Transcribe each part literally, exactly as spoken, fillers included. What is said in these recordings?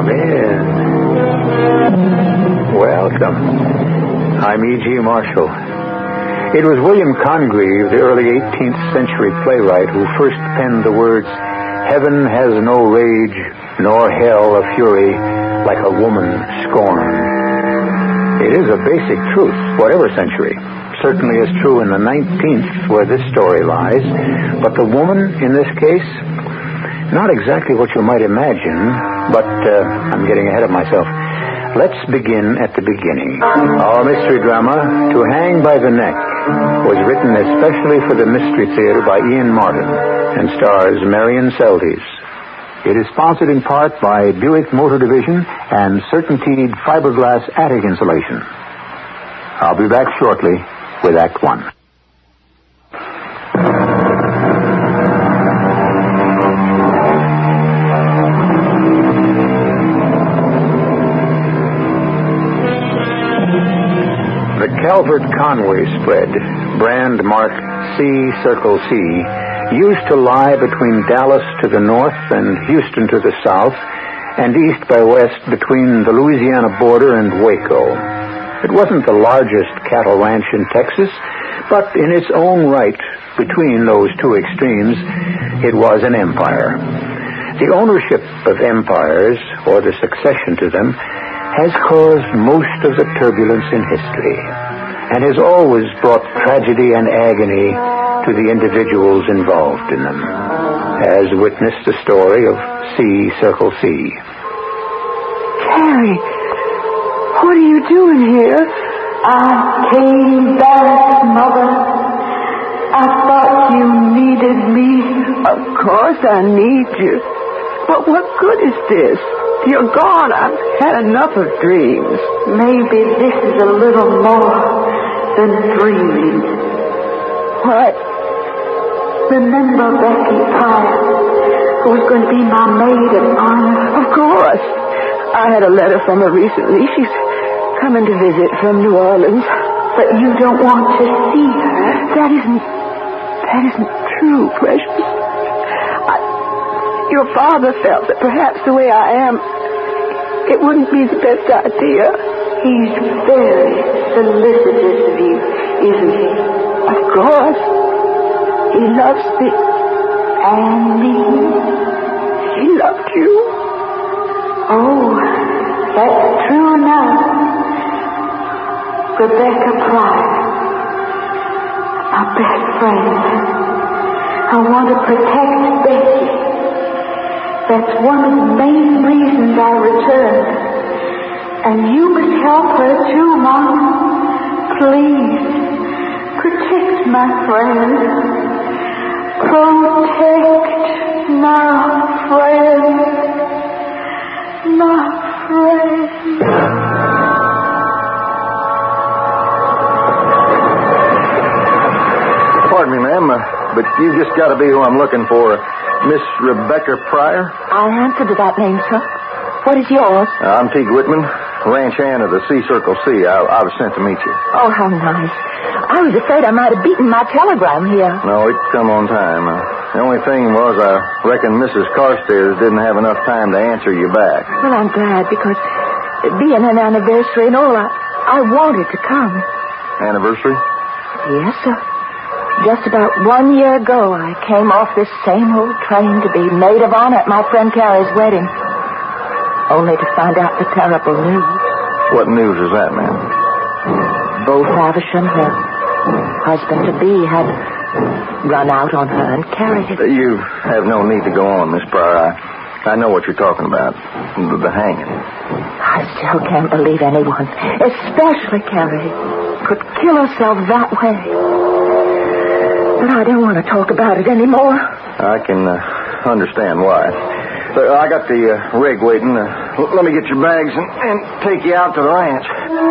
in. Welcome. I'm E G. Marshall. It was William Congreve, the early eighteenth century playwright, who first penned the words, "Heaven has no rage, nor hell a fury, like a woman scorned." It is a basic truth, whatever century. Certainly is true in the nineteenth, where this story lies. But the woman, in this case, not exactly what you might imagine, but uh, I'm getting ahead of myself. Let's begin at the beginning. Our mystery drama, To Hang by the Neck, was written especially for the Mystery Theater by Ian Martin and stars Marion Seldes. It is sponsored in part by Buick Motor Division and Certainteed Fiberglass Attic Insulation. I'll be back shortly with Act One. The Calvert Conway spread, brand marked C Circle C, used to lie between Dallas to the north and Houston to the south, and east by west between the Louisiana border and Waco. It wasn't the largest cattle ranch in Texas, but in its own right, between those two extremes, it was an empire. The ownership of empires, or the succession to them, has caused most of the turbulence in history, and has always brought tragedy and agony to the individuals involved in them, as witnessed the story of C Circle C. Carrie, what are you doing here? I came back, Mother. I thought you needed me. Of course I need you. But what good is this? You're gone. I've had enough of dreams. Maybe this is a little more than dreaming. What? Remember Becky Pryor, who was going to be my maid of honor? Of course. I had a letter from her recently. She's coming to visit from New Orleans. But you don't want to see her. That isn't... That isn't true, Precious. I, your father felt that perhaps the way I am, it wouldn't be the best idea. He's very solicitous of you, isn't he? Of course. He loves me. And me. He loved you. Oh, that's true enough. Rebecca Pryor, my best friend. I want to protect Becky. That's one of the main reasons I returned. And you must help her too, Mom. Please, protect my friend. Protect my friend. My friend. Pardon me, ma'am, uh, but you've just got to be who I'm looking for. Miss Rebecca Pryor? I answered to that name, sir. What is yours? Uh, I'm Teague Whitman, ranch hand of the C Circle C. I, I was sent to meet you. Oh, how nice. I was afraid I might have beaten my telegram here. No, it's come on time. Uh, the only thing was I reckon Missus Carstairs didn't have enough time to answer you back. Well, I'm glad, because being an anniversary and all, I, I wanted to come. Anniversary? Yes, sir. Just about one year ago, I came off this same old train to be maid of honor at my friend Carrie's wedding. Only to find out the terrible news. What news is that, ma'am? Both Havisham, her husband-to-be, had run out on her and carried it. You have no need to go on, Miss Pryor. I, I know what you're talking about. The, the hanging. I still can't believe anyone, especially Carrie, could kill herself that way. But I don't want to talk about it anymore. I can uh, understand why. So I got the uh, rig waiting. Uh, let me get your bags and, and take you out to the ranch.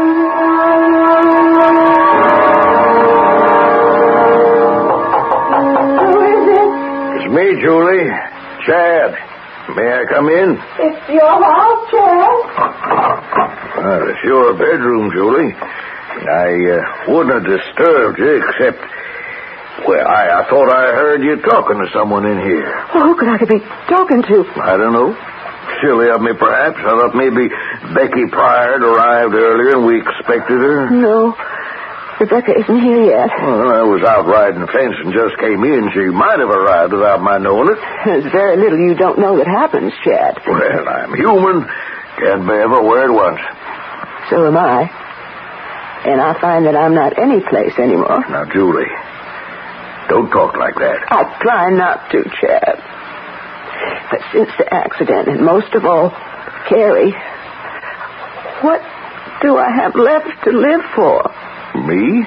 Who is it? It's me, Julie. Chad. May I come in? It's your house, Chad. Well, it's your bedroom, Julie. I uh, wouldn't have disturbed you except... Well, I, I thought I heard you talking to someone in here. Well, who could I be talking to? I don't know. silly of me, perhaps. I thought maybe Becky Pryor had arrived earlier and we expected her. No, Rebecca isn't here yet. Well, I was out riding the fence and just came in. She might have arrived without my knowing it. There's very little you don't know that happens, Chad. Well, I'm human. Can't be everywhere at once. So am I. And I find that I'm not any place anymore. Now, Julie, don't talk like that. I try not to, Chad. But since the accident, and most of all, Carrie, what do I have left to live for? Me?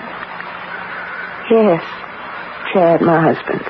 Yes, Chad, my husband.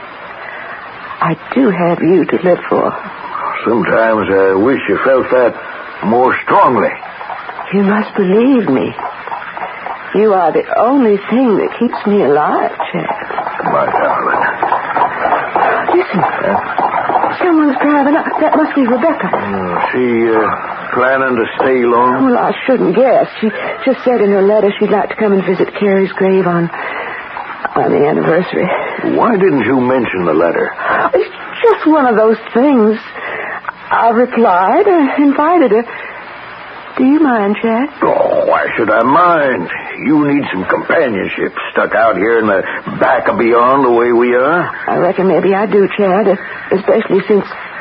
I do have you to live for. Sometimes I wish you felt that more strongly. You must believe me. You are the only thing that keeps me alive, Chad. My darling. Listen. Huh? Someone's driving up. That must be Rebecca. Uh, she uh, planning to stay long? Well, I shouldn't guess. She just said in her letter she'd like to come and visit Carrie's grave on, on the anniversary. Why didn't you mention the letter? It's just one of those things. I replied and invited her. Do you mind, Chad? Oh, why should I mind? You need some companionship stuck out here in the back of beyond the way we are. I reckon maybe I do, Chad, especially since...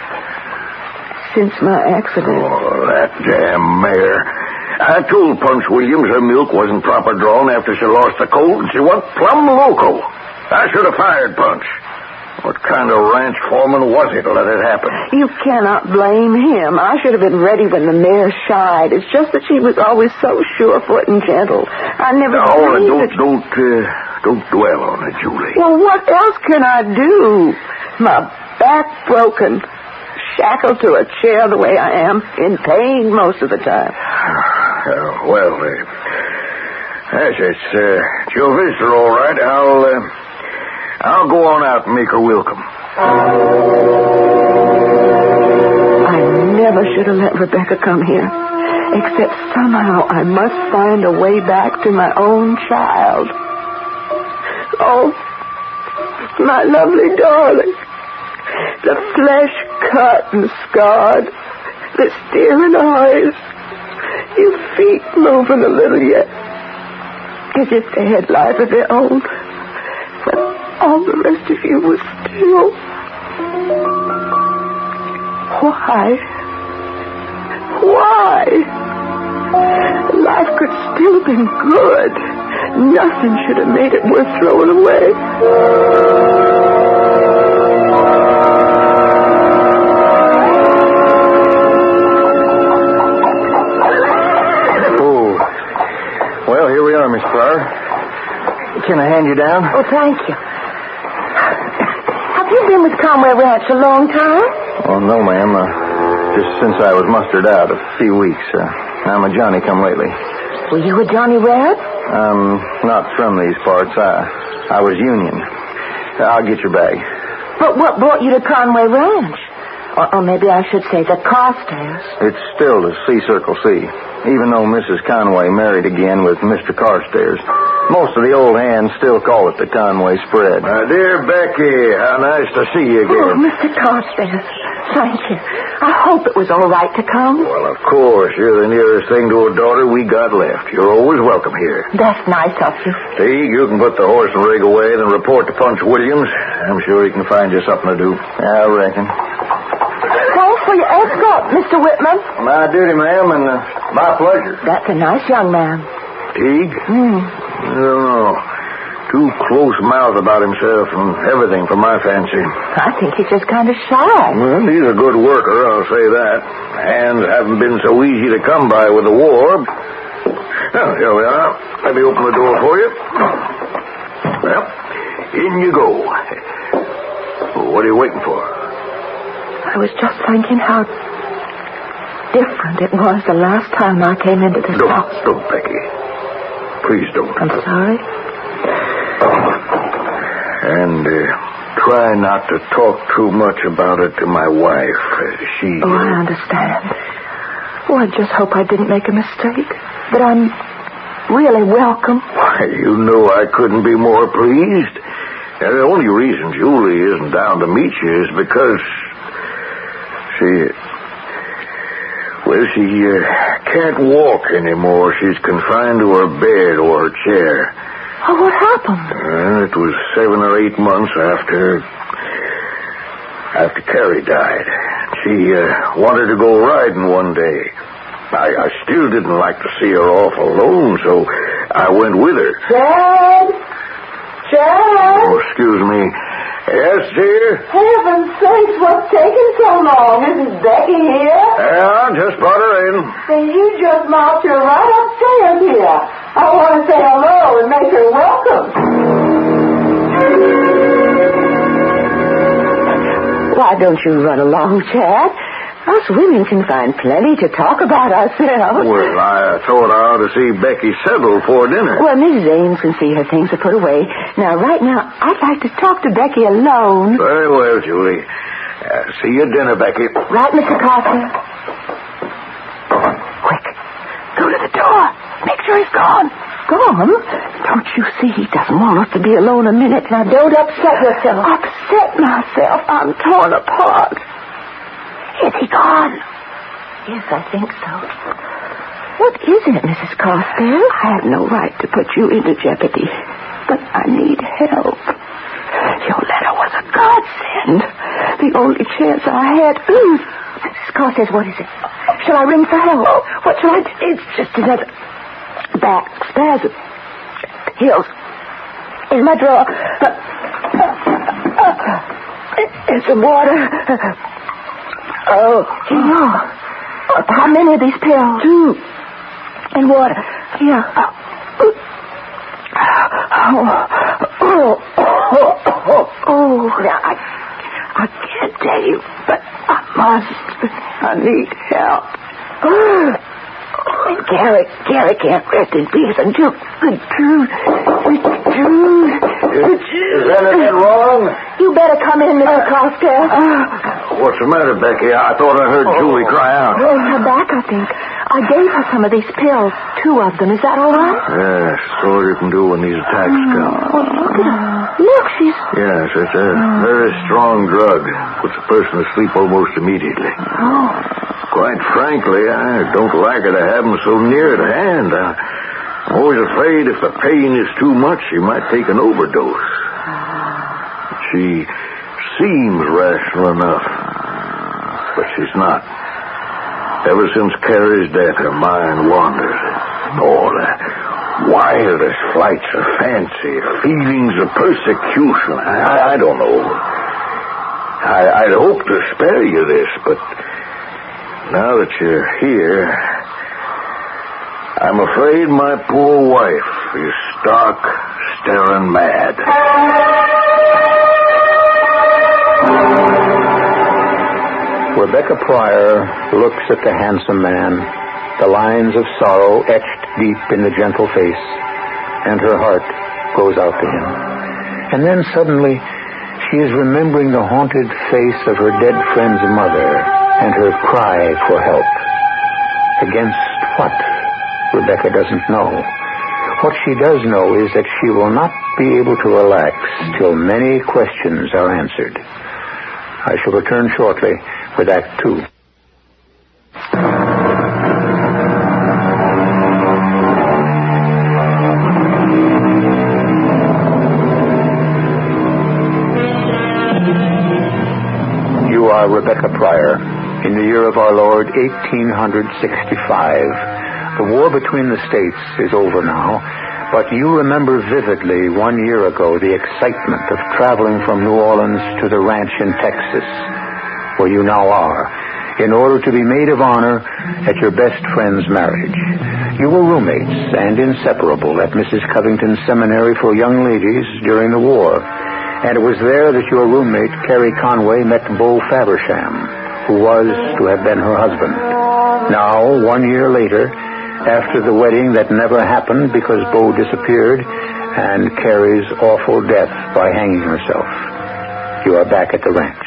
since my accident. Oh, that damn mare. I told Punch Williams her milk wasn't proper drawn after she lost the colt, and she went plumb loco. I should have fired Punch. What kind of ranch foreman was he to let it happen? You cannot blame him. I should have been ready when the mare shied. It's just that she was always so sure-foot and gentle. I never... No, don't, that... don't, uh, don't dwell on it, Julie. Well, what else can I do? My back broken, shackled to a chair the way I am, in pain most of the time. Uh, well, uh, yes, it's, uh, it's your visitor, all right. I'll... Uh, I'll go on out and make her welcome. I never should have let Rebecca come here. Except somehow I must find a way back to my own child. Oh, my lovely darling. The flesh cut and scarred. The staring eyes. Your feet moving a little yet. As if they had life of their own. But all the rest of you was still. Why? Why? Life could still have been good. Nothing should have made it worth throwing away. Oh. Well, here we are, Miss Pryor. Can I hand you down? Oh, thank you. Have you been with Conway Ranch a long time? Oh, no, ma'am. Uh, just since I was mustered out a few weeks. Uh, I'm a Johnny-come-lately. Were you a Johnny Red? I'm not from these parts. I, I was Union. I'll get your bag. But what brought you to Conway Ranch? Or, or maybe I should say the Carstairs. It's still the C Circle C, even though Missus Conway married again with Mister Carstairs. Most of the old hands still call it the Conway spread. My dear Becky, how nice to see you again. Oh, Mister Carstairs, thank you. I hope it was all right to come. Well, of course. You're the nearest thing to a daughter we got left. You're always welcome here. That's nice of you. See, you can put the horse and rig away, then report to Punch Williams. I'm sure he can find you something to do. I reckon. Thanks for your escort, Mister Whitman. My duty, ma'am, and uh, my pleasure. That's a nice young man. Teague? Hmm. I don't know. Too close-mouthed about himself and everything for my fancy. I think he's just kind of shy. Well, he's a good worker, I'll say that. Hands haven't been so easy to come by with the war. Well, here we are. Let me open the door for you. Well, in you go. What are you waiting for? I was just thinking how different it was the last time I came into this don't, house. Don't, Becky. Please don't. I'm sorry. And uh, try not to talk too much about it to my wife. Uh, she... Oh, I understand. Oh, I just hope I didn't make a mistake. That I'm really welcome. Why, you know I couldn't be more pleased. And the only reason Julie isn't down to meet you is because she... Well, she uh, can't walk anymore. She's confined to her bed or her chair. Oh, what happened? Uh, it was seven or eight months after... after Carrie died. She uh, wanted to go riding one day. I, I still didn't like to see her off alone, so I went with her. Chad? Chad? Oh, excuse me. Yes, dear? Heaven's sakes, what's taking so long? Isn't Becky here? Yeah, just brought her in. Then you just marched her right upstairs here. I want to say hello and make her welcome. Why don't you run along, Chad? Us women can find plenty to talk about ourselves. Well, I thought I ought to see Becky settled for dinner. Well, Missus Ames can see her things are put away. Now, right now, I'd like to talk to Becky alone. Very well, Julie. Uh, see you at dinner, Becky. Right, Mister Carter? Quick. Go to the door. Make sure he's gone. Gone? Don't you see he doesn't want us to be alone a minute? Now, don't upset yourself. Upset myself? I'm torn apart. Is he gone? Yes, I think so. What is it, Missus Carstairs? I have no right to put you into jeopardy, but I need help. Your letter was a godsend. The only chance I had. Mm. Missus Carstairs, what is it? Shall I ring for help? What shall I do? It's just another back spasm. Heels. In my drawer. And some water. Oh. Here. How many of these pills? Two. And water. Here. Oh. Oh. Oh. Oh. Oh. Now, I, I can't tell you, but I must. I need help. Oh. And Gary, Gary can't rest in peace until the truth, the truth, the truth. Is anything wrong? You better come in, Mister Uh, Carstairs. Uh, what's the matter, Becky? I thought I heard oh. Julie cry out. Oh, her back, I think. I gave her some of these pills, two of them. Is that all right? Yes, that's all you can do when these attacks come. Oh, look at her. Look, she's... Yes, it's a very strong drug. Puts a person to sleep almost immediately. Oh. Quite frankly, I don't like her to have them so near at hand. I'm always afraid if the pain is too much, she might take an overdose. She seems rational enough, but she's not. Ever since Carrie's death, her mind wanders. All the wildest flights of fancy, feelings of persecution. I, I don't know. I, I'd hope to spare you this, but now that you're here, I'm afraid my poor wife is stark, staring mad. Rebecca Pryor looks at the handsome man, the lines of sorrow etched deep in the gentle face, and her heart goes out to him. And then suddenly, she is remembering the haunted face of her dead friend's mother and her cry for help. Against what? Rebecca doesn't know. What she does know is that she will not be able to relax till many questions are answered. I shall return shortly with Act Two. You are Rebecca Pryor. In the year of our Lord, eighteen sixty-five. The war between the states is over now, but you remember vividly one year ago the excitement of traveling from New Orleans to the ranch in Texas, where you now are, in order to be maid of honor at your best friend's marriage. You were roommates and inseparable at Missus Covington's Seminary for Young Ladies during the war, and it was there that your roommate, Carrie Conway, met Beau Faversham, who was to have been her husband. Now, one year later, after the wedding that never happened because Beau disappeared and Carrie's awful death by hanging herself, you are back at the ranch.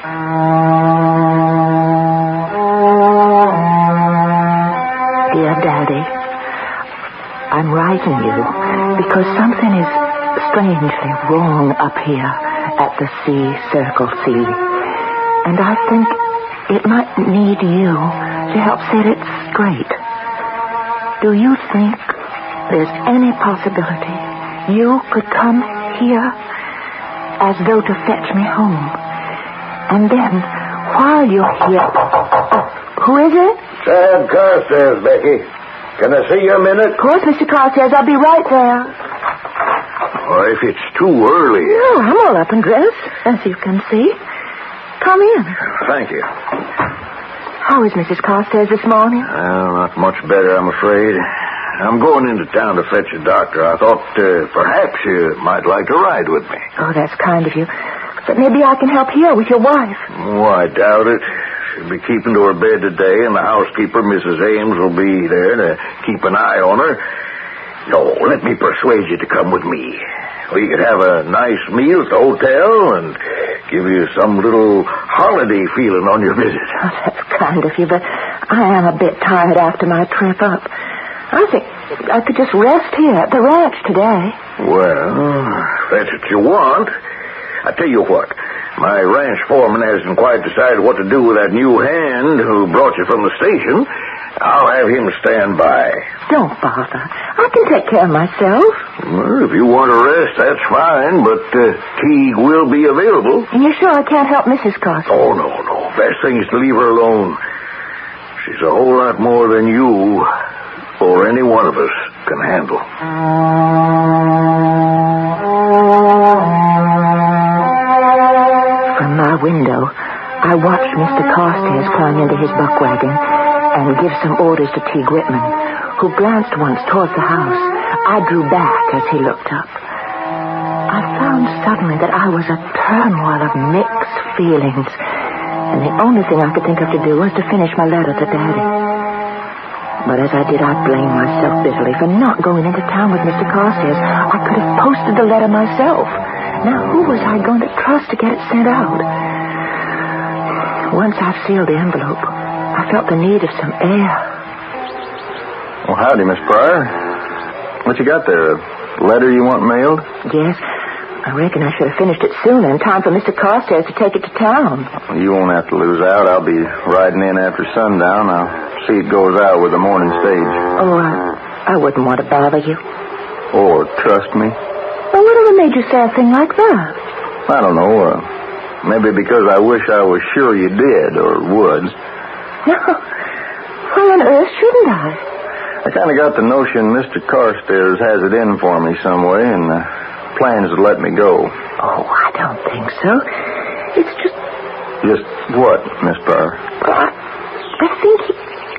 Dear Daddy, I'm writing you because something is strangely wrong up here at the C Circle C. And I think it might need you to help set it straight. Do you think there's any possibility you could come here as though to fetch me home? And then, while you're here... Oh, who is it? Sam Carstairs, Becky. Can I see you a minute? Of course, Mister Carstairs. I'll be right there. Oh, if it's too early... No, I'm all up and dressed, as you can see. Come in. Thank you. How is Missus Carstairs this morning? Well, not much better, I'm afraid. I'm going into town to fetch a doctor. I thought uh, perhaps you might like to ride with me. Oh, that's kind of you. But maybe I can help here with your wife. Oh, I doubt it. She'll be keeping to her bed today, and the housekeeper, Missus Ames, will be there to keep an eye on her. No, let me persuade you to come with me. We could have a nice meal at the hotel and give you some little holiday feeling on your visit. Oh, that's kind of you, but I am a bit tired after my trip up. I think I could just rest here at the ranch today. Well, if that's what you want. I tell you what, my ranch foreman hasn't quite decided what to do with that new hand who brought you from the station. I'll have him stand by. Don't bother. I can take care of myself. Well, if you want to rest, that's fine, but uh, Teague will be available. And you're sure I can't help Missus Carstairs? Oh, no, no. Best thing is to leave her alone. She's a whole lot more than you or any one of us can handle. From my window, I watched Mister Carstairs climb into his buck wagon and give some orders to Teague Whitman, who glanced once towards the house. I drew back as he looked up. I found suddenly that I was a turmoil of mixed feelings, and the only thing I could think of to do was to finish my letter to Daddy. But as I did, I blamed myself bitterly for not going into town with Mister Carstairs. I could have posted the letter myself. Now, who was I going to trust to get it sent out? Once I sealed the envelope, I felt the need of some air. Well, howdy, Miss Pryor. What you got there? A letter you want mailed? Yes. I reckon I should have finished it sooner in time for Mister Carstairs to take it to town. Well, you won't have to lose out. I'll be riding in after sundown. I'll see it goes out with the morning stage. Oh, I, I wouldn't want to bother you. Or trust me? Well, whatever made you say a thing like that? I don't know. Uh, maybe because I wish I was sure you did or would. No. Why on earth shouldn't I? I kind of got the notion Mister Carstairs has it in for me some way and uh, plans to let me go. Oh, I don't think so. It's just... Just what, Miss Pryor? I, I think he...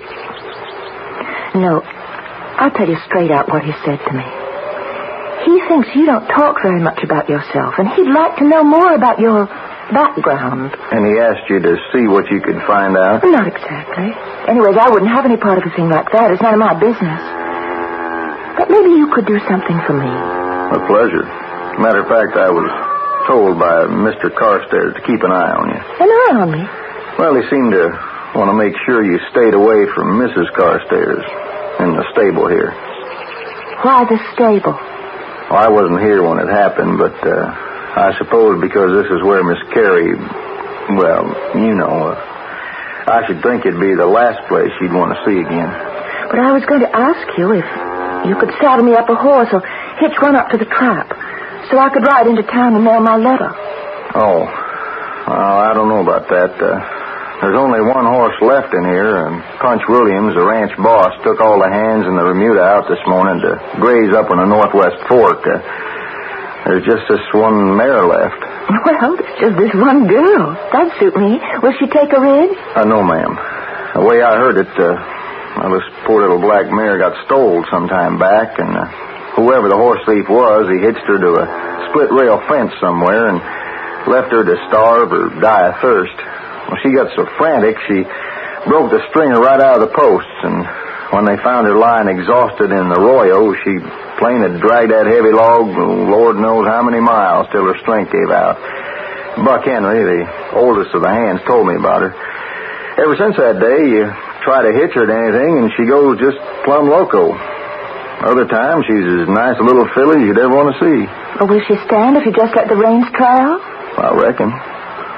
No, I'll tell you straight out what he said to me. He thinks you don't talk very much about yourself, and he'd like to know more about your background. And he asked you to see what you could find out? Not exactly. Anyways, I wouldn't have any part of a thing like that. It's none of my business. But maybe you could do something for me. A pleasure. Matter of fact, I was told by Mister Carstairs to keep an eye on you. An eye on me? Well, he seemed to want to make sure you stayed away from Missus Carstairs in the stable here. Why the stable? Well, I wasn't here when it happened, but uh, I suppose because this is where Miss Carey, well, you know, uh, I should think it'd be the last place you'd want to see again. But I was going to ask you if you could saddle me up a horse or hitch one up to the trap so I could ride into town and mail my letter. Oh, well, I don't know about that. Uh, there's only one horse left in here, and Punch Williams, the ranch boss, took all the hands in the remuda out this morning to graze up on the Northwest Fork. Uh, there's just this one mare left. Well, it's just this one girl. That'd suit me. Will she take a rig? Uh, no, ma'am. The way I heard it, uh, well, this poor little black mare got stole some time back, and uh, whoever the horse thief was, he hitched her to a split-rail fence somewhere and left her to starve or die of thirst. Well, she got so frantic, she broke the stringer right out of the posts, and when they found her lying exhausted in the arroyo, she plain had dragged that heavy log, Lord knows how many miles, till her strength gave out. Buck Henry, the oldest of the hands, told me about her. Ever since that day, you try to hitch her to anything, and she goes just plumb loco. Other times, she's as nice a little filly as you'd ever want to see. Or will she stand if you just let the reins trail? I reckon.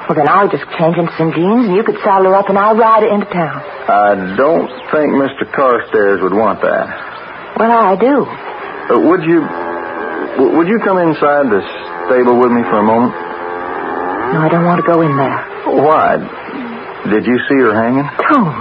Well, then I'll just change into some jeans, and you could saddle her up, and I'll ride her into town. I don't think Mister Carstairs would want that. Well, I do. Uh, would you... W- would you come inside the stable with me for a moment? No, I don't want to go in there. Why? Did you see her hanging? Tone.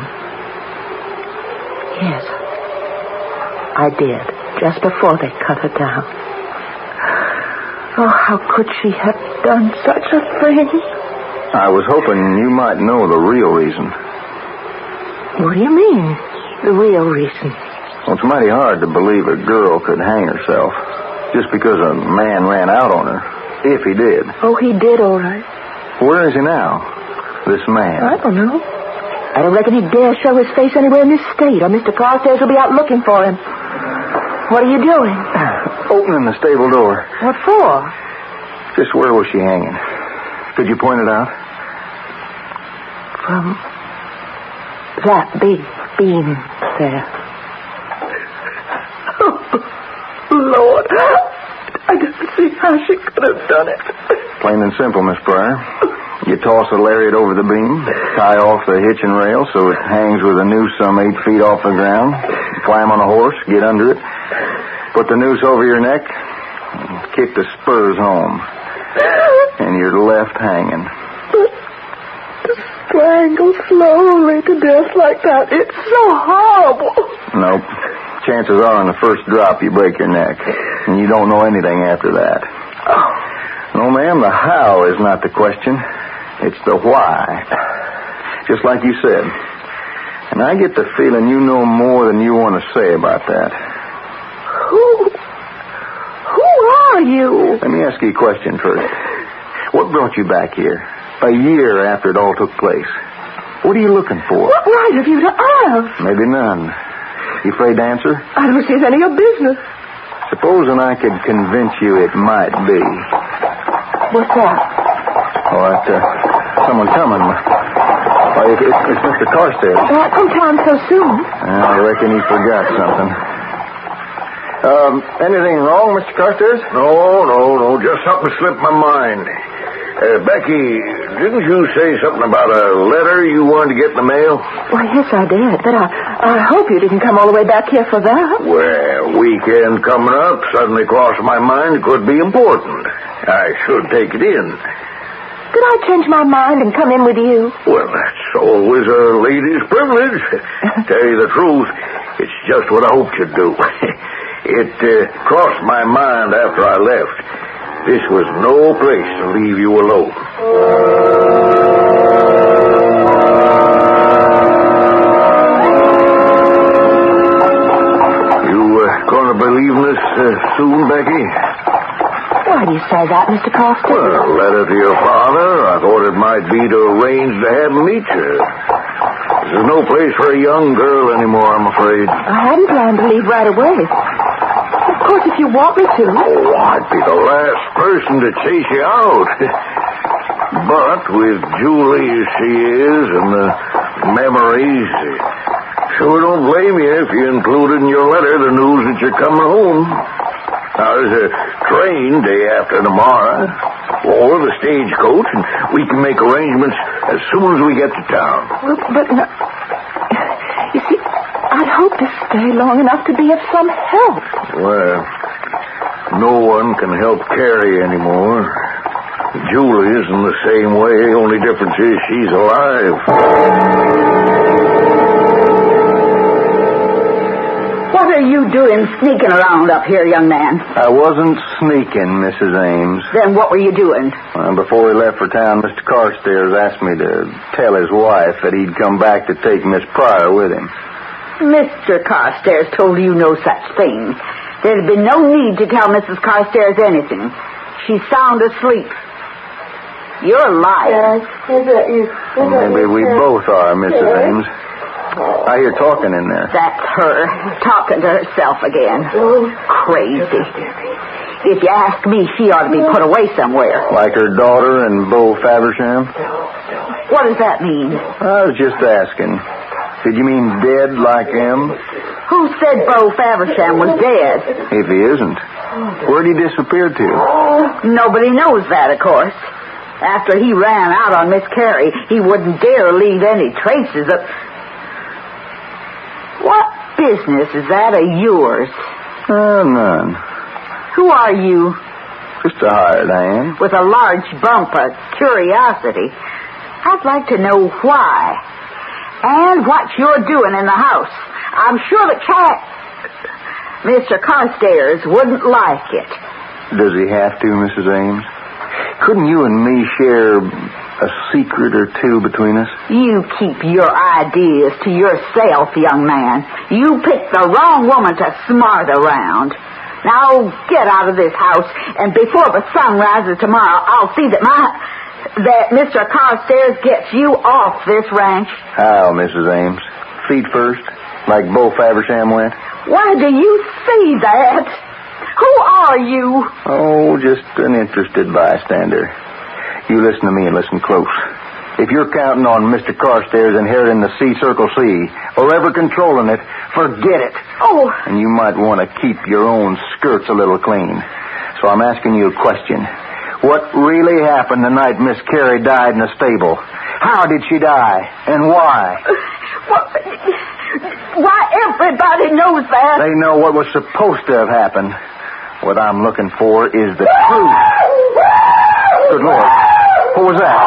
Yes. I did. Just before they cut her down. Oh, how could she have done such a thing? I was hoping you might know the real reason. What do you mean, the real reason? Well, it's mighty hard to believe a girl could hang herself just because a man ran out on her, if he did. Oh, he did, all right. Where is he now, this man? I don't know. I don't reckon he'd dare show his face anywhere in this state, or Mister Carstairs will be out looking for him. What are you doing? Opening the stable door. What for? Just where was she hanging? Could you point it out? From that big beam there. Oh, Lord. I didn't see how she could have done it. Plain and simple, Miss Pryor. You toss a lariat over the beam, tie off the hitching rail so it hangs with a noose some eight feet off the ground, climb on a horse, get under it, put the noose over your neck, and kick the spurs home, and you're left hanging. But to strangle slowly to death like that, it's so horrible. Nope. Chances are on the first drop you break your neck, and you don't know anything after that. Oh. No, ma'am, the how is not the question. It's the why. Just like you said. And I get the feeling you know more than you want to say about that. Who... Who are you? Let me ask you a question first. What brought you back here? A year after it all took place. What are you looking for? What right have you to ask? Maybe none. You afraid to answer? I don't see it's any of your business. Supposing I could convince you it might be. What's that? Oh, that's, uh, someone coming. Oh, it, it, it's Mister Carstairs. How come time so soon? I reckon he forgot something. Um, anything wrong, Mister Carstairs? No, no, no. Just something slipped my mind. Uh, Becky, didn't you say something about a letter you wanted to get in the mail? Why, yes, I did. But I, I hope you didn't come all the way back here for that. Well, weekend coming up suddenly crossed my mind it could be important. I should take it in. Could I change my mind and come in with you? Well, that's always a lady's privilege. Tell you the truth, it's just what I hoped you'd do. It uh, crossed my mind after I left. This was no place to leave you alone. You uh, going to be leaving us uh, soon, Becky? Why do you say that, Mister Carstairs? Well, a letter to your father. I thought it might be to arrange to have him meet you. This is no place for a young girl anymore, I'm afraid. I hadn't planned to leave right away. Of course, if you want me to. Oh, I'd be the last person to chase you out. But with Julie as she is and the memories, sure don't blame you if you included in your letter the news that you're coming home. Now, there's a train day after tomorrow, or the stagecoach, and we can make arrangements as soon as we get to town. Well, but, no, you see, I'd hoped to stay long enough to be of some help. Well, no one can help Carrie anymore. Julie isn't the same way. Only difference is she's alive. What are you doing sneaking around up here, young man? I wasn't sneaking, Missus Ames. Then what were you doing? Uh, before he left for town, Mister Carstairs asked me to tell his wife that he'd come back to take Miss Pryor with him. Mister Carstairs told you no such thing. There'd been no need to tell Missus Carstairs anything. She's sound asleep. You're lying. Yes, is that you? Well, maybe we both are, Missus Ames. I hear talking in there. That's her, talking to herself again. Crazy. If you ask me, she ought to be put away somewhere. Like her daughter and Bo Faversham? What does that mean? I was just asking. Did you mean dead like him? Who said Bo Faversham was dead? If he isn't, where'd he disappear to? Nobody knows that, of course. After he ran out on Miss Carey, he wouldn't dare leave any traces of... What business is that of yours? Uh, none. Who are you? Just a hired hand. With a large bump of curiosity. I'd like to know why. And what you're doing in the house. I'm sure the cat... Mister Carstairs wouldn't like it. Does he have to, Missus Ames? Couldn't you and me share a secret or two between us? You keep your ideas to yourself, young man. You picked the wrong woman to smart around. Now get out of this house, and before the sun rises tomorrow, I'll see that my that Mister Carstairs gets you off this ranch. How, Missus Ames? Feet first, like Bo Faversham went? Why do you say that? Who are you? Oh, just an interested bystander. You listen to me and listen close. If you're counting on Mister Carstairs inheriting the C Circle C, or ever controlling it, forget it. Oh. And you might want to keep your own skirts a little clean. So I'm asking you a question. What really happened the night Miss Carey died in the stable? How did she die, and why? What? Why, everybody knows that. They know what was supposed to have happened. What I'm looking for is the truth. Good Lord. What was that?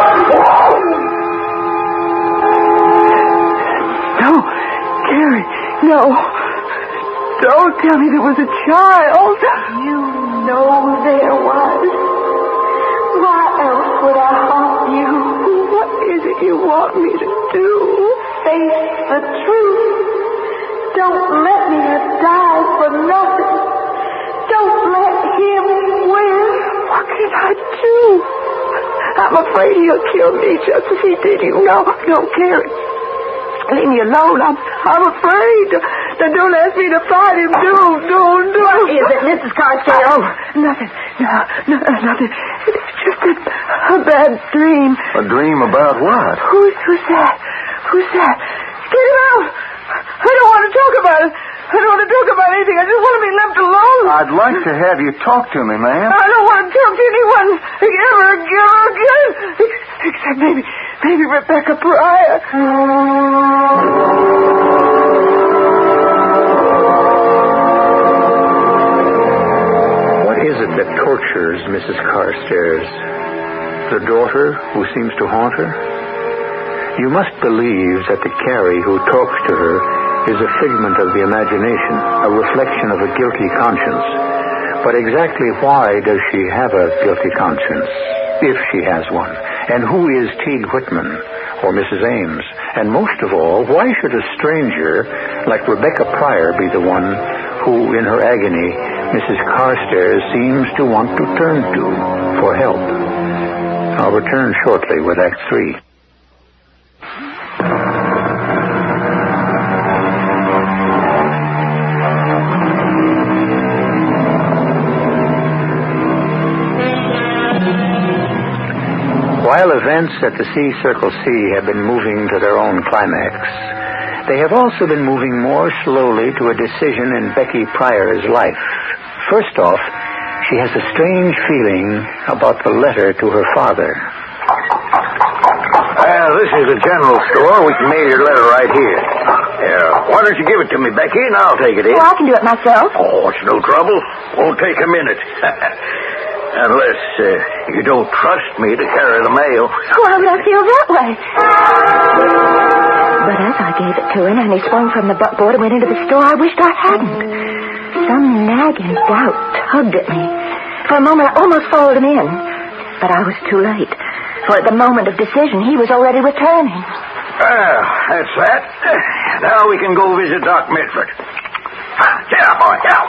No, Carey, no. Don't tell me there was a child. You know there was. Why else would I haunt you? What is it you want me to do? Face the truth. Don't let me have died for nothing. Don't let him win. What can I do? I'm afraid he'll kill me just as he did you. No, no, Carey. Leave me alone. I'm, I'm afraid. Now, don't ask me to fight him. Don't, don't, don't. What is it, Missus Carstairs? Oh, nothing. No, no, nothing. It's just a, a bad dream. A dream about what? Who, who's that? Who's that? Get him out. I don't want to talk about it. I don't want to talk about anything. I just want to be left alone. I'd like to have you talk to me, ma'am. I don't want to talk to anyone ever again, again. Except maybe, maybe Rebecca Pryor. What is it that tortures Missus Carstairs? The daughter who seems to haunt her? You must believe that the Carey who talks to her is a figment of the imagination, a reflection of a guilty conscience. But exactly why does she have a guilty conscience, if she has one? And who is Teague Whitman or Missus Ames? And most of all, why should a stranger like Rebecca Pryor be the one who, in her agony, Missus Carstairs seems to want to turn to for help? I'll return shortly with Act Three. While events at the C Circle C have been moving to their own climax, they have also been moving more slowly to a decision in Becky Pryor's life. First off, she has a strange feeling about the letter to her father. Well, this is the general store. We can mail your letter right here. Yeah, why don't you give it to me, Becky, and I'll take it in. Oh, I can do it myself. Oh, it's no trouble. Won't take a minute. Unless uh, you don't trust me to carry the mail. Why would I feel that way? But as I gave it to him and he swung from the buckboard and went into the store, I wished I hadn't. Some nagging doubt tugged at me. For a moment, I almost followed him in. But I was too late. For at the moment of decision, he was already returning. Well, that's that. Now we can go visit Doc Mitford. Ah, get up, boy, get up.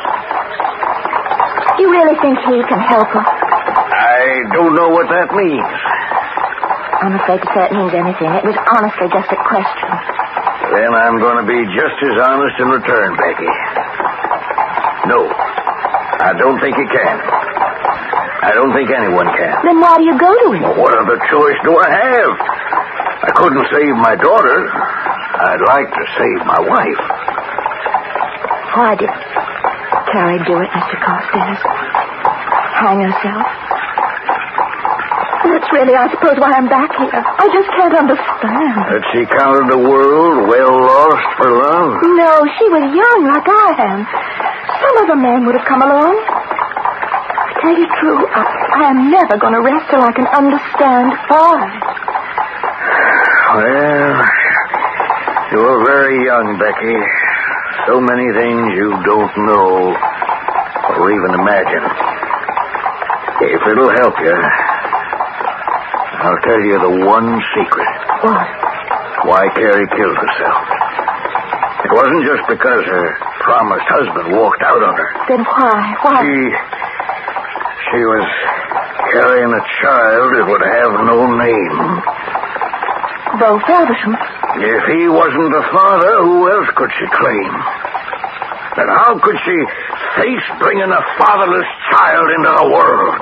You really think he can help us? I don't know what that means. I'm afraid to say it means anything. It was honestly just a question. Then I'm going to be just as honest in return, Becky. No, I don't think he can. I don't think anyone can. Then why do you go to him? Well, what other choice do I have? I couldn't save my daughter. I'd like to save my wife. Why did Carrie do it, Mister Carstairs? Hang herself? That's really, I suppose, why I'm back here. I just can't understand. That she counted the world well lost for love? No, she was young like I am. Some other man would have come along. To tell you true, I, I am never going to rest till I can understand why. Well, you're very young, Becky. So many things you don't know or even imagine. If it'll help you, I'll tell you the one secret. What? Why Carrie killed herself. It wasn't just because her promised husband walked out on her. Then why? Why? She... She was carrying a child that would have no name. Bo Faversham. If he wasn't the father, who else could she claim? And how could she face bringing a fatherless child into the world?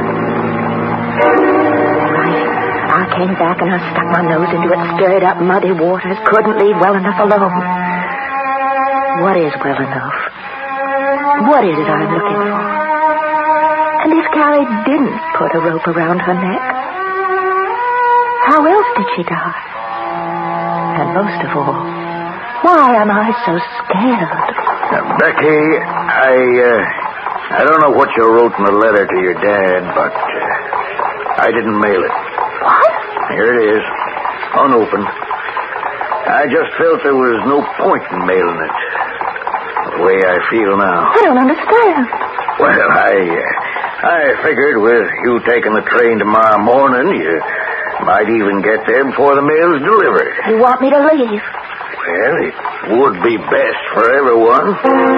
I came back and I stuck my nose into it, stirred up muddy waters, couldn't leave well enough alone. What is well enough? What is it I'm looking for? And if Carrie didn't put a rope around her neck, how else did she die? And most of all, why am I so scared? Now, Becky, I, uh, I don't know what you wrote in the letter to your dad, but uh, I didn't mail it. What? Here it is, unopened. I just felt there was no point in mailing it, the way I feel now. I don't understand. Well, I, uh, I figured with you taking the train tomorrow morning, you might even get there before the mail's delivered. You want me to leave? Well, it would be best for everyone.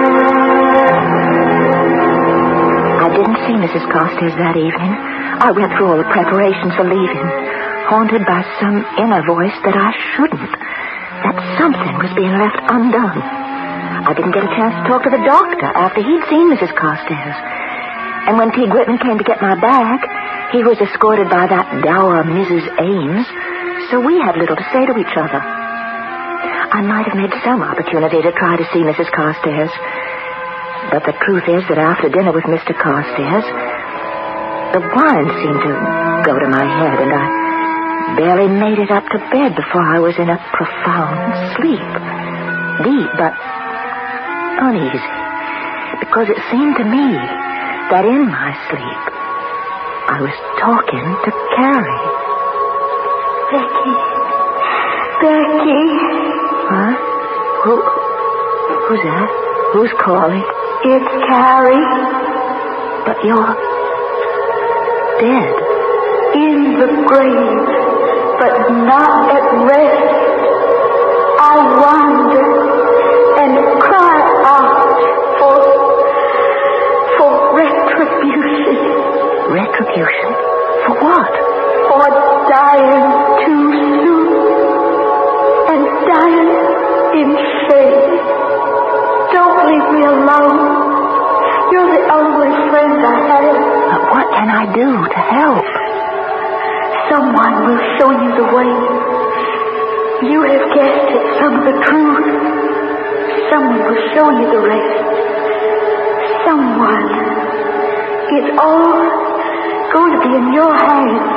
I didn't see Missus Carstairs that evening. I went through all the preparations for leaving, haunted by some inner voice that I shouldn't, that something was being left undone. I didn't get a chance to talk to the doctor after he'd seen Missus Carstairs. And when Teague Whitman came to get my bag, he was escorted by that dour Missus Ames, so we had little to say to each other. I might have made some opportunity to try to see Missus Carstairs, but the truth is that after dinner with Mister Carstairs, the wine seemed to go to my head, and I barely made it up to bed before I was in a profound sleep. Deep, but uneasy, because it seemed to me that in my sleep, I was talking to Carrie. Becky. Becky. Huh? Who? Who's that? Who's calling? It's Carrie. But you're dead. In the grave, but not at rest. I wander and cry out for, for retribution. Retribution? For what? For dying too soon. And dying in shame. Don't leave me alone. You're the only friend I have. But what can I do to help? Someone will show you the way. You have guessed at some of the truth. Someone will show you the rest. Someone. It's all going to be in your hands.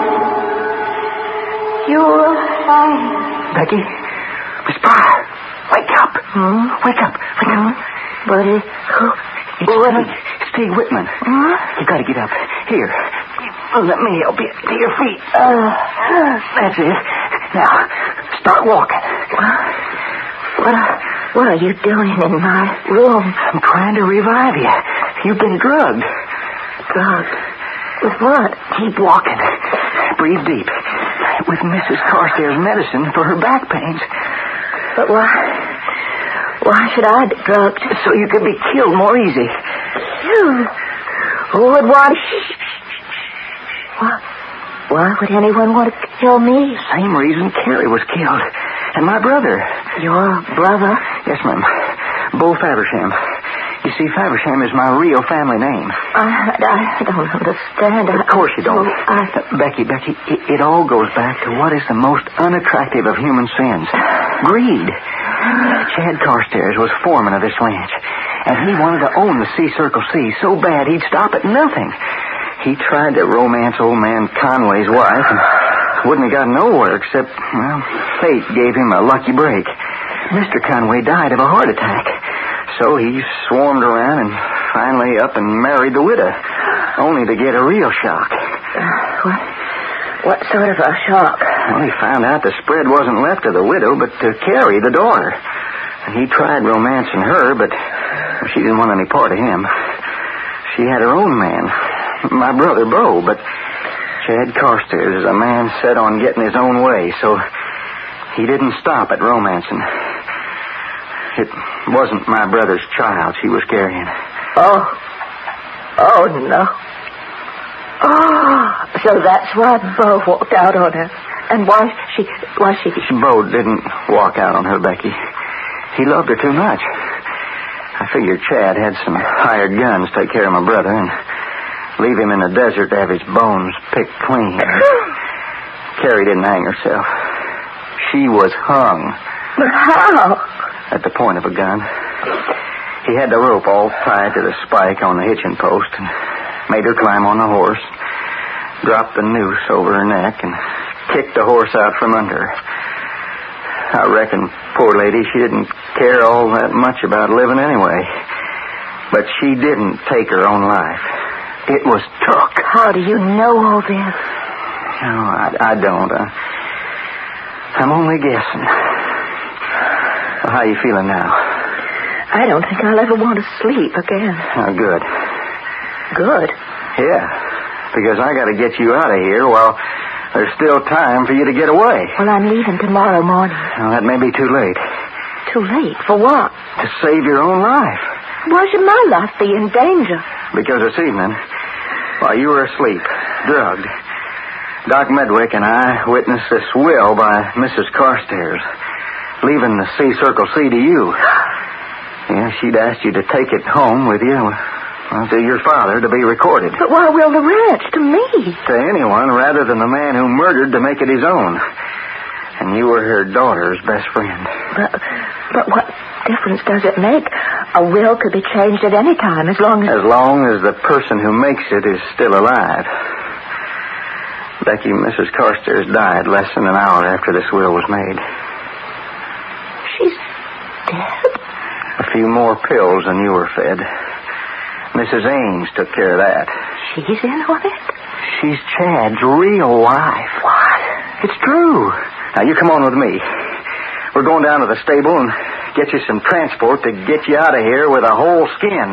Your hands. Becky? Miss Pryor, wake up. Hmm? Wake up. Wake up. What is... Who? It's What Steve. Steve Whitman. Huh? You gotta get up. Here. Let me help you to your feet. Uh, That's it. Now, start walking. what, are, what are you doing in my room? I'm trying to revive you. You've been drugged. Drugged? With what? Keep walking. Breathe deep. With Missus Carstairs' medicine for her back pains. But why... Why should I be drugged? So you could be killed more easy. You? Who would want... Why, why would anyone want to kill me? Same reason Carrie was killed. And my brother. Your brother? Yes, ma'am. Bo Faversham. You see, Faversham is my real family name. I, I don't understand. Of course you don't. I... Becky, Becky, it, it all goes back to what is the most unattractive of human sins. Greed. Chad Carstairs was foreman of this ranch, and he wanted to own the C Circle C so bad he'd stop at nothing. He tried to romance old man Conway's wife and wouldn't have got nowhere except, well, fate gave him a lucky break. Mister Conway died of a heart attack. So he swarmed around and finally up and married the widow, only to get a real shock. Uh, what, what sort of a shock? Well, he found out the spread wasn't left to the widow, but to Carrie, the daughter. And he tried romancing her, but she didn't want any part of him. She had her own man, my brother, Bo, but Chad Carstairs is a man set on getting his own way, so he didn't stop at romancing. It wasn't my brother's child she was carrying. Oh. Oh, no. Oh, so that's why Bo walked out on her. And why she... Why she... Bo didn't walk out on her, Becky. He loved her too much. I figured Chad had some hired guns take care of my brother and leave him in the desert to have his bones picked clean. Carrie didn't hang herself. She was hung. But how? At the point of a gun. He had the rope all tied to the spike on the hitching post and made her climb on the horse, dropped the noose over her neck, and kicked the horse out from under her. I reckon, poor lady, she didn't care all that much about living anyway. But she didn't take her own life. It was took. How do you know all this? No, I, I don't. I, I'm only guessing. Well, how are you feeling now? I don't think I'll ever want to sleep again. Oh, good. Good? Yeah, because I got to get you out of here while there's still time for you to get away. Well, I'm leaving tomorrow morning. Well, that may be too late. Too late? For what? To save your own life. Why should my life be in danger? Because this evening, while you were asleep, drugged, Doc Medwick and I witnessed this will by Missus Carstairs, leaving the C Circle C to you. Yeah, she'd asked you to take it home with you, well, to your father, to be recorded. But why will the ranch? To me? To anyone rather than the man who murdered to make it his own. And you were her daughter's best friend. But, but what difference does it make? A will could be changed at any time, as long as... As long as the person who makes it is still alive. Becky, Missus Carstairs died less than an hour after this will was made. She's dead? A few more pills than you were fed. Missus Ames took care of that. She's in on it? She's Chad's real wife. What? It's true. Now, you come on with me. We're going down to the stable and get you some transport to get you out of here with a whole skin.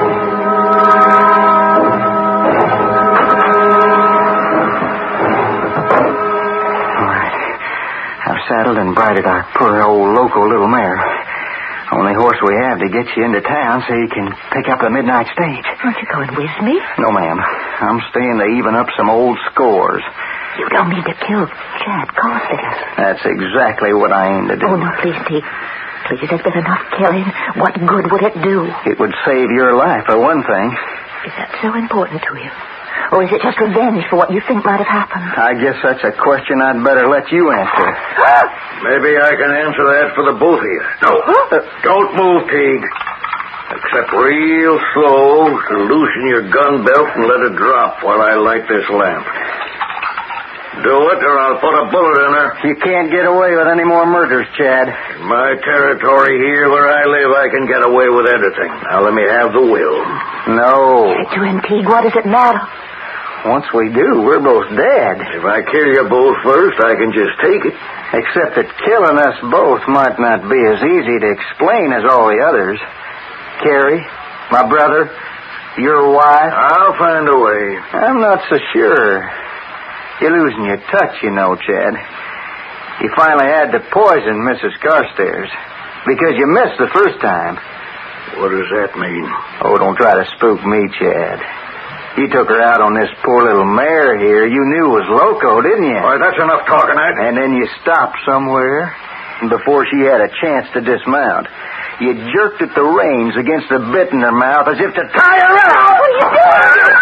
All right. I've saddled and bridled our poor old local little mare. Only horse we have to get you into town so you can pick up the midnight stage. Aren't you going with me? No, ma'am. I'm staying to even up some old scores. You don't mean to kill Chad Carstairs. That's exactly what I aim to do. Oh, no, please, Teague. Please, there's been enough killing. What good would it do? It would save your life, for one thing. Is that so important to you? Or is it just revenge for what you think might have happened? I guess that's a question I'd better let you answer. Maybe I can answer that for the both of you. No, uh, don't move, Teague. Except real slow to loosen your gun belt and let it drop while I light this lamp. Do it, or I'll put a bullet in her. You can't get away with any more murders, Chad. In my territory here where I live, I can get away with anything. Now let me have the will. No. Say to him, Teague, what does it matter? Once we do, we're both dead. If I kill you both first, I can just take it. Except that killing us both might not be as easy to explain as all the others. Carrie, my brother, your wife. I'll find a way. I'm not so sure. You're losing your touch, you know, Chad. You finally had to poison Missus Carstairs because you missed the first time. What does that mean? Oh, don't try to spook me, Chad. You took her out on this poor little mare here you knew was loco, didn't you? Why, that's enough talking, Ed. And then you stopped somewhere, and before she had a chance to dismount, you jerked at the reins against the bit in her mouth as if to tie her up. What are you doing?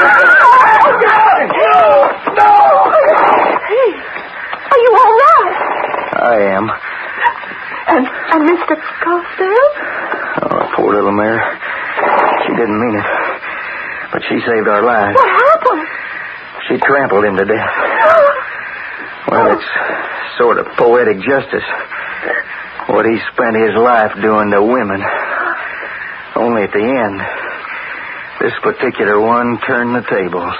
No! No! Hey, are you all right? I am. And, and Mister Carstairs? Oh, poor little mare. She didn't mean it. But she saved our lives. What happened? She trampled him to death. Well, it's sort of poetic justice. What he spent his life doing to women. Only at the end, this particular one turned the tables.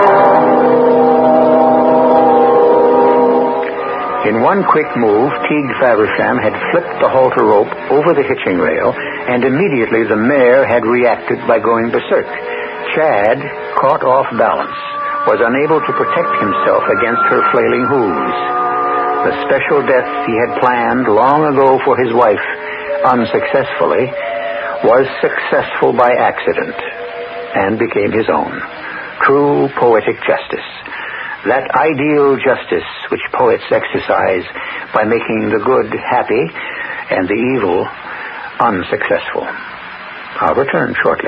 In one quick move, Teague Faversham had flipped the halter rope over the hitching rail, and immediately the mare had reacted by going berserk. Chad, caught off balance, was unable to protect himself against her flailing hooves. The special death he had planned long ago for his wife, unsuccessfully, was successful by accident and became his own. True poetic justice. That ideal justice which poets exercise by making the good happy and the evil unsuccessful. I'll return shortly.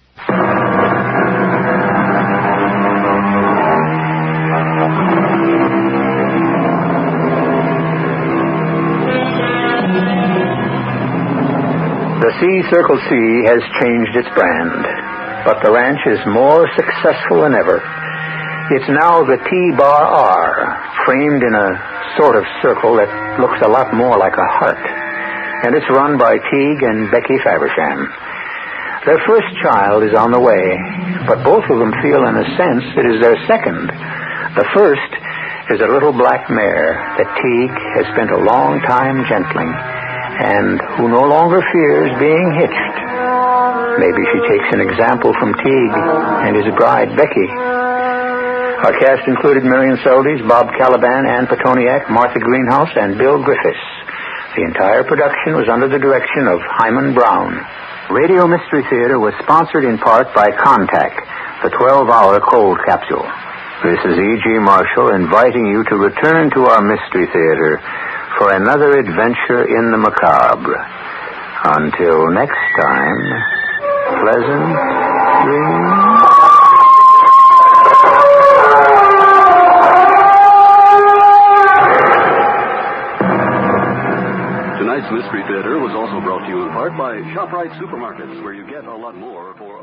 The Sea Circle C has changed its brand, but the ranch is more successful than ever. It's now the T-Bar R, framed in a sort of circle that looks a lot more like a heart. And it's run by Teague and Becky Faversham. Their first child is on the way, but both of them feel in a sense it is their second. The first is a little black mare that Teague has spent a long time gentling, and who no longer fears being hitched. Maybe she takes an example from Teague and his bride, Becky. Our cast included Marion Seldes, Bob Caliban, Ann Petoniak, Martha Greenhouse, and Bill Griffiths. The entire production was under the direction of Hyman Brown. Radio Mystery Theater was sponsored in part by Contact, the twelve-hour cold capsule. This is E G. Marshall inviting you to return to our Mystery Theater for another adventure in the macabre. Until next time, pleasant dreams. Tonight's Mystery Theater was also brought to you in part by ShopRite Supermarkets, where you get a lot more for